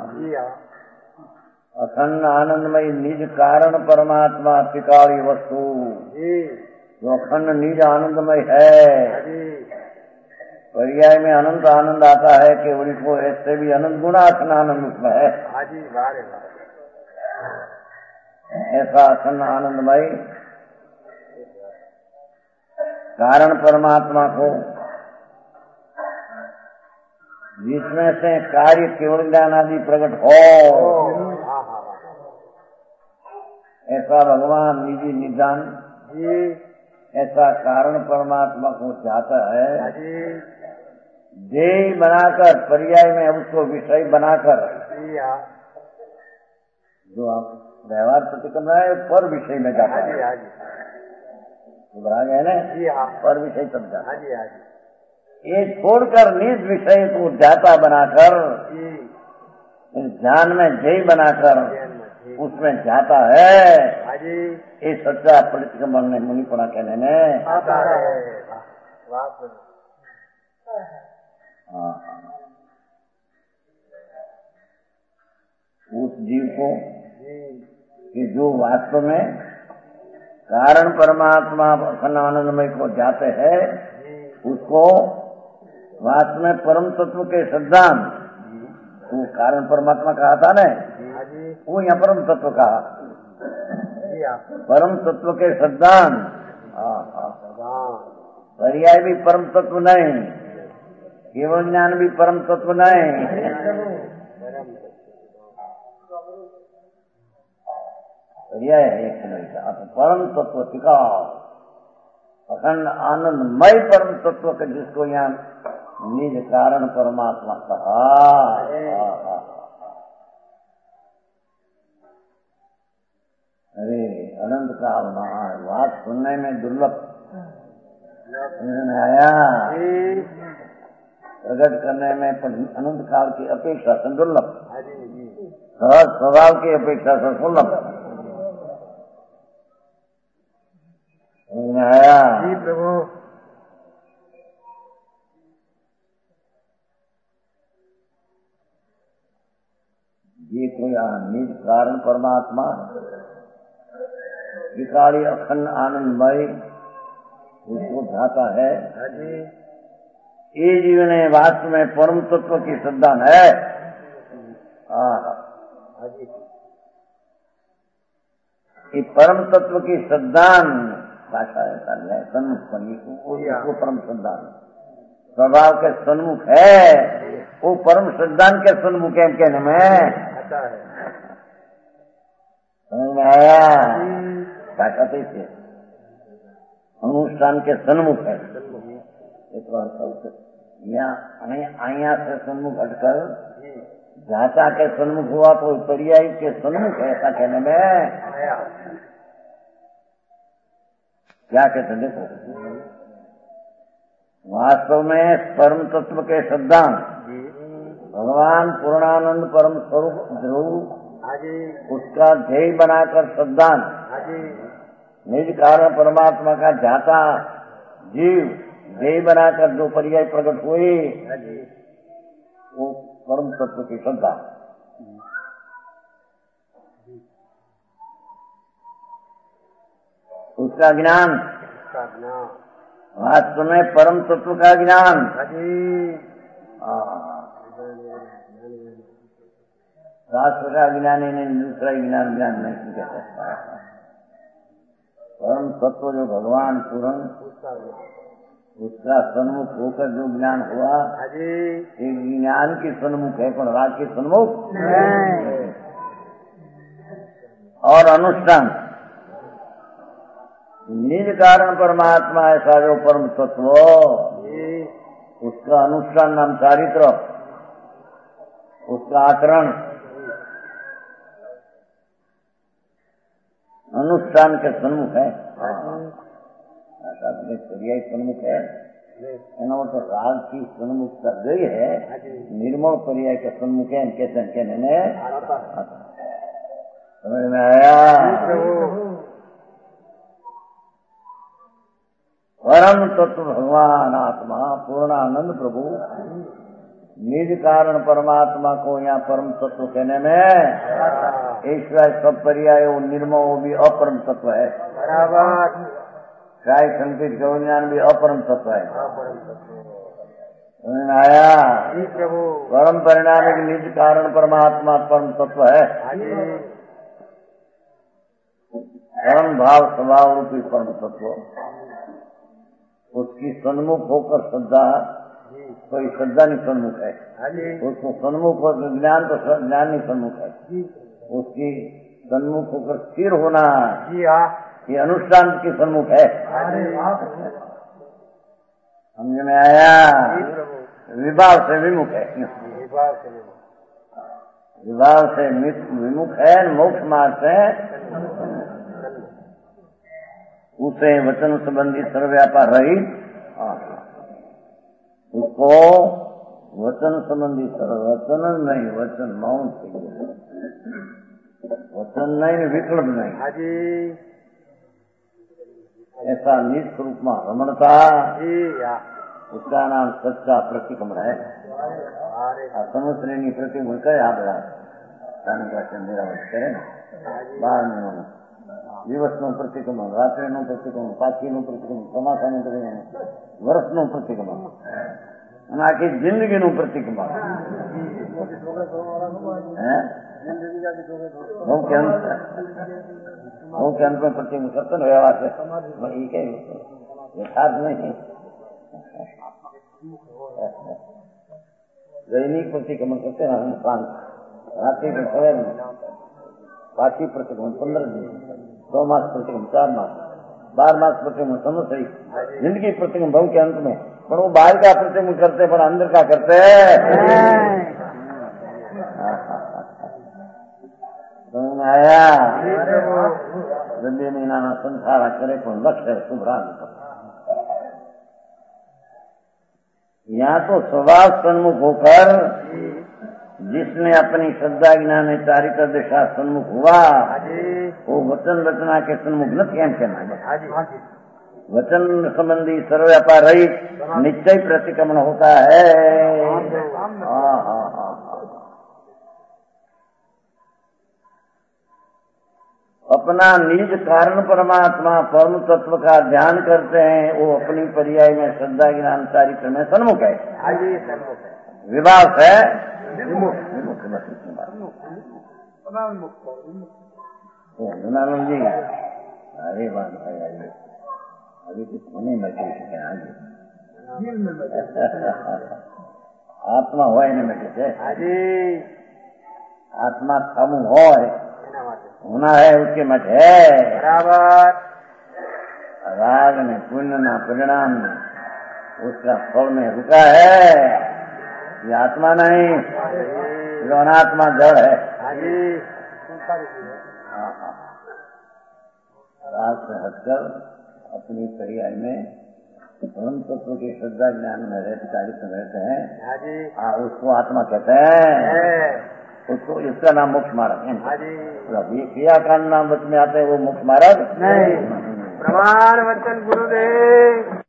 अखंड आनंदमय निज कारण परमात्मा त्रिकाली वस्तु जो अखंड निज आनंदमय है पर्याय में अनंत आनंद आता है केवल को, ऐसे भी अनंत गुणा अखंड आनंद उसमें है। हाजी वारे ऐसा अखंड आनंदमय कारण परमात्मा को, जिसमें से कार्य केवल ज्ञान आदि प्रकट हो, ऐसा भगवान निजी निदान ऐसा कारण परमात्मा को चाहता है। ध्येय बनाकर पर्याय में उसको विषय बनाकर जो आप व्यवहार प्रतिक्रम है पर विषय में जाता है, है ना, पर विषय तब जाता है। ये छोड़कर निज विषय को जाता बनाकर, ध्यान में ध्येय बनाकर उसमें जाता है। ये सच्चा प्रतिक्रमण ने मुनिपणा कहने में आता है। उस जीव को कि जो वास्तव में कारण परमात्मा अखंड आनंदमय को जाते हैं, उसको वास्तव में परम तत्व के सिद्धांत, वो कारण परमात्मा कहा था ना, वो यहाँ परम तत्व कहा, परम तत्व के सिद्धांत। पर्याय भी परम तत्व नहीं, केवल ज्ञान भी परम तत्व नहीं, पर्याय है एक परम तत्व टिकाओ अखंड आनंदमय परम तत्व के, जिसको यहाँ निज कारण परमात्मा कहा। अरे अनंत काल महान बात सुनने में दुर्लभ आया, प्रकट करने में अनंत काल की अपेक्षा से दुर्लभ, सहज स्वभाव की अपेक्षा से सुलभ आया। जी प्रभु। ये कोई निज कारण परमात्मा विकारी अखंड आनंदमय उसको चाहता है। ये जीवन वास्तव में परम तत्व की श्रद्धा है। ये परम तत्व की श्रद्धान भाषा है, सन्मुख वो परम श्रद्धान स्वभाव के सन्मुख है, वो परम श्रद्धान के सन्मुख है कहने में आया। भाषा तो इसे अनुष्ठान के सन्मुख है। यहाँ से सन्मुख हटकर भाषा के सन्मुख हुआ तो पर्याय के सन्मुख है, ऐसा कहने में क्या कहते हैं? देखो वास्तव में परम तत्व के सिद्धांत भगवान पूर्णानंद परम स्वरूप ध्रुव उसका ध्येय बनाकर सिद्धांत निज कारण परमात्मा का जाता जीव ध्येय बनाकर जो पर्याय प्रकट हुए वो परम तत्व की श्रद्धा। उसका ज्ञान वास्तव में परम तत्व का ज्ञान। शास्त्र का ज्ञान ही नहीं, दूसरा ज्ञान नहीं कह सकता। परम तत्व जो भगवान पूर्ण उसका सन्मुख होकर जो ज्ञान हुआ, एक ज्ञान की सन्मुख है, पर राज के सन्मुख और अनुष्ठान निज कारण परमात्मा ऐसा जो परम तत्व उसका अनुष्ठान नाम चारित्र, उसका आचरण अनुष्ठान के सन्मुख है। पर्याय सन्मुख है, तो राग की सन्मुख कर गई है, निर्मल पर्याय के सन्मुख है। कैसे कहने समझ में आया? परम तत्व भगवान आत्मा पूर्णानंद प्रभु निज कारण परमात्मा को यहाँ परम तत्व कहने में ईश्वर सब पर्याय वो निर्मल वो भी अपरम तत्व है। बराबर। काय संकेत ज्ञान भी अपरम तत्व है। समझ आया? जी प्रभु। परम परिणामिक निज कारण परमात्मा परम तत्व है। हाँ जी। परम भाव स्वभाव रूपी परम तत्व, उसकी सन्मुख होकर श्रद्धा, कोई श्रद्धा नहीं सन्मुख है। हाँ जी। उसको सन्मुख होकर ज्ञान तो ज्ञान नहीं सन्मुख है। उसकी सन्मुख होकर स्थिर होना जी हाँ। ये अनुष्ठान की सन्मुख है। अरे समझ में आया? जी प्रभु। विभाव से विमुख है। विभाव से विमुख। विभाव से विमुख है, मोक्ष मार्ग से उसे वचन संबंधी सर्व व्यापार रहित, उसको वचन संबंधी सर्व, वचन नहीं, वचन मौन चाहिए, वचन नहीं, विकल्प नहीं। हाँ जी। ऐसा निज स्वरूप में रमणता, जी हाँ। उसका नाम सच्चा प्रतिक्रमण है। अरे समश्रेणी प्रतिक्रमण करे आप मेरा करे ना 12 મહિનાનું દિવસનું પ્રતિક્રમણ, રાત્રિનું પ્રતિક્રમણ, પાછીનું પ્રતિક્રમણ, ચોમાસાનું પ્રતિક્રમણ, વર્ષનું પ્રતિક્રમણ અને આખી જિંદગીનું પ્રતિક્રમણ. હું કે અંત में પ્રતિક્રમણ કરતો ને વ્યવહાર છે એ કઈ યથાર્થ નહીં. दैनिक प्रतिक्रमण करते हैं हम शांत, रात्रि के सवेर में पाठी प्रतिक्रमण 15 दिन, 2 मास प्रतिक्रमण, 4 मास, 12 मास प्रतिक्रमण, समझ सही जिंदगी प्रतिक्रमण भाव के अंत में. पर वो बाहर का प्रतिक्रमण करते पर अंदर का करते आया. गंदे महीना संसार करे पण लक्ष्य शुभराग. यहाँ तो स्वभाव सन्मुख होकर जिसने अपनी श्रद्धा ज्ञान चारित्र दिशा सन्मुख हुआ वो वचन रचना के सन्मुख न केम कहना. वचन संबंधी सर्व व्यापार रहित निश्चय प्रतिक्रमण होता है. अपना निज कारण परमात्मा परम तत्व का ध्यान करते हैं, वो अपनी पर्याय में श्रद्धा ज्ञान चारित्र में सन्मुख है. विभाव है विमुख. गुणानंद जी अरे बात भाई अभी कुछ होने में आत्मा हो बैठे थे. आत्मा कम हो होना है उसके मत है बराबर. राग ने पुण्य ना परिणाम में उसका फल में रुका है. ये आत्मा नहीं, जो अनात्मा जड़ है. राग से हटकर अपनी पर्याय में परम तत्व की श्रद्धा ज्ञान में रहते चारित्र रहते हैं. उसको आत्मा कहते हैं. उसको इसका नाम मोक्ष मार्ग है. ये क्रियाकांड नाम वचन में आते हैं वो मोक्ष मार्ग नहीं. प्रमाण वचन गुरुदेव.